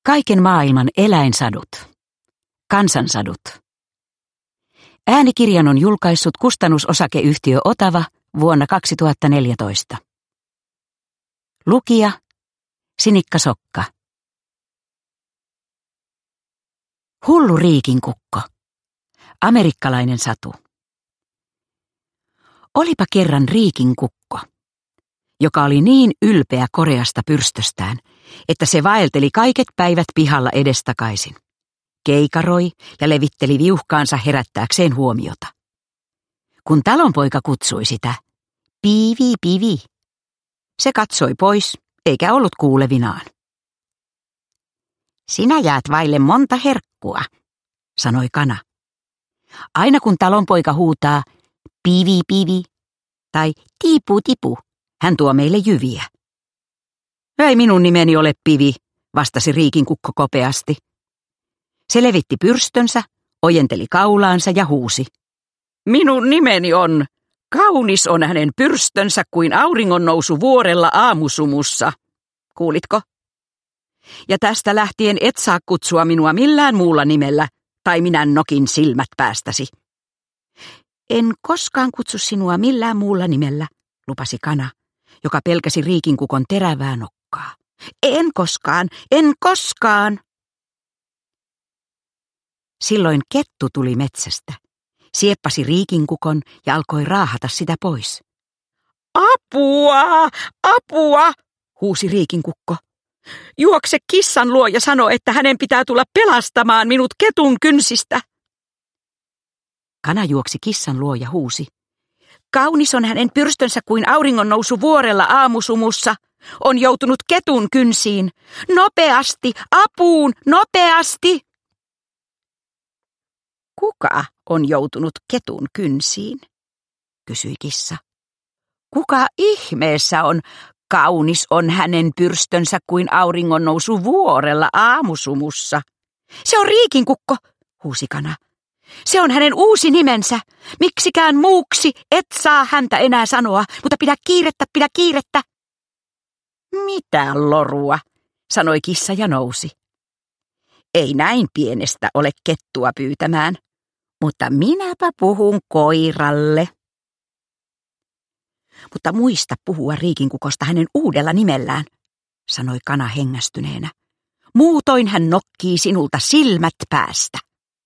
Kaiken maailman eläinsadut. Kansansadut. Äänikirjan on julkaissut kustannusosakeyhtiö Otava vuonna 2014. Lukija Sinikka Sokka. Hullu riikinkukko. Amerikkalainen satu. Olipa kerran riikinkukko, joka oli niin ylpeä koreasta pyrstöstään, että se vaelteli kaiket päivät pihalla edestakaisin. Keikaroi ja levitteli viuhkaansa herättääkseen huomiota. Kun talonpoika kutsui sitä, piivi, piivi, se katsoi pois, eikä ollut kuulevinaan. Sinä jäät vaille monta herkkua, sanoi kana. Aina kun talonpoika huutaa, piivi, piivi, tai tiipu, tipu, hän tuo meille jyviä. Ei minun nimeni ole Pivi, vastasi riikinkukko kopeasti. Se levitti pyrstönsä, ojenteli kaulaansa ja huusi. Minun nimeni on, kaunis on hänen pyrstönsä kuin auringonnousu vuorella aamusumussa. Kuulitko? Ja tästä lähtien et saa kutsua minua millään muulla nimellä, tai minä nokin silmät päästäsi. En koskaan kutsu sinua millään muulla nimellä, lupasi kana, joka pelkäsi riikinkukon terävää nokkaa. En koskaan, en koskaan. Silloin kettu tuli metsästä, sieppasi riikinkukon ja alkoi raahata sitä pois. Apua, apua, huusi riikinkukko. Juokse kissan luo ja sano, että hänen pitää tulla pelastamaan minut ketun kynsistä. Kana juoksi kissan luo ja huusi. Kaunis on hänen pyrstönsä kuin auringonnousu vuorella aamusumussa. On joutunut ketun kynsiin. Nopeasti, apuun, nopeasti! Kuka on joutunut ketun kynsiin? Kysyi kissa. Kuka ihmeessä on kaunis on hänen pyrstönsä kuin auringonnousu vuorella aamusumussa? Se on riikinkukko, huusi kana. Se on hänen uusi nimensä. Miksikään muuksi et saa häntä enää sanoa, mutta pidä kiirettä, pidä kiirettä. Mitä lorua, sanoi kissa ja nousi. Ei näin pienestä ole kettua pyytämään, mutta minäpä puhun koiralle. Mutta muista puhua riikinkukosta hänen uudella nimellään, sanoi kana hengästyneenä. Muutoin hän nokkii sinulta silmät päästä.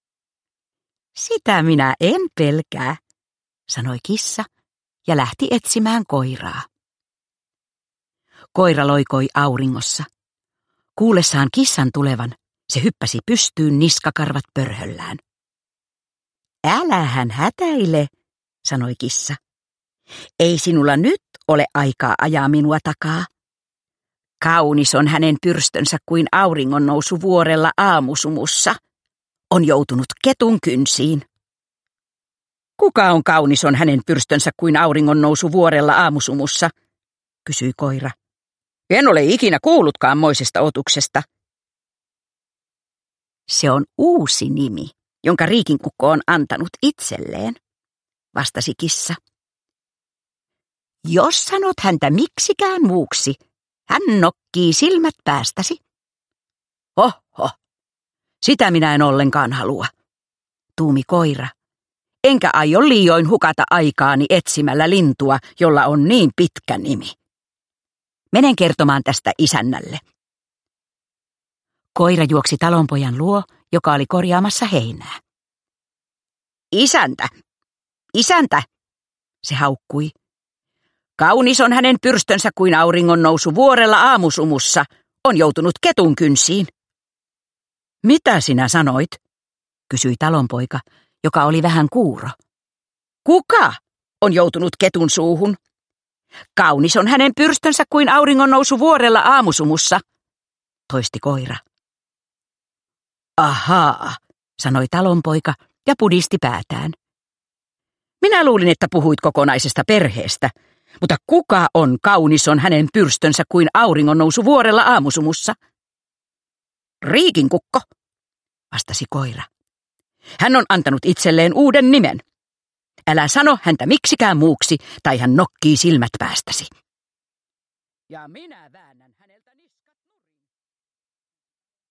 Sitä minä en pelkää, sanoi kissa ja lähti etsimään koiraa. Koira loikoi auringossa. Kuullessaan kissan tulevan, se hyppäsi pystyyn niskakarvat pörhöllään. Älähän hätäile, sanoi kissa. Ei sinulla nyt ole aikaa ajaa minua takaa. Kaunis on hänen pyrstönsä kuin auringonnousu vuorella aamusumussa. On joutunut ketun kynsiin. Kuka on kaunis on hänen pyrstönsä kuin auringonnousu vuorella aamusumussa? Kysyi koira. En ole ikinä kuullutkaan moisesta otuksesta. Se on uusi nimi, jonka riikinkukko on antanut itselleen, vastasi kissa. Jos sanot häntä miksikään muuksi, hän nokkii silmät päästäsi. Hoho, sitä minä en ollenkaan halua, tuumi koira. Enkä aio liioin hukata aikaani etsimällä lintua, jolla on niin pitkä nimi. Menen kertomaan tästä isännälle. Koira juoksi talonpojan luo, joka oli korjaamassa heinää. Isäntä, isäntä, se haukkui. Kaunis on hänen pyrstönsä kuin auringonnousu vuorella aamusumussa. On joutunut ketun kynsiin. Mitä sinä sanoit? Kysyi talonpoika, joka oli vähän kuuro. Kuka on joutunut ketun suuhun? Kaunis on hänen pyrstönsä kuin auringonnousu vuorella aamusumussa, toisti koira. Ahaa, sanoi talonpoika ja pudisti päätään. Minä luulin, että puhuit kokonaisesta perheestä, mutta kuka on kaunis on hänen pyrstönsä kuin auringonnousu vuorella aamusumussa? Riikinkukko, vastasi koira. Hän on antanut itselleen uuden nimen. Älä sano häntä miksikään muuksi, tai hän nokkii silmät päästäsi. Ja minä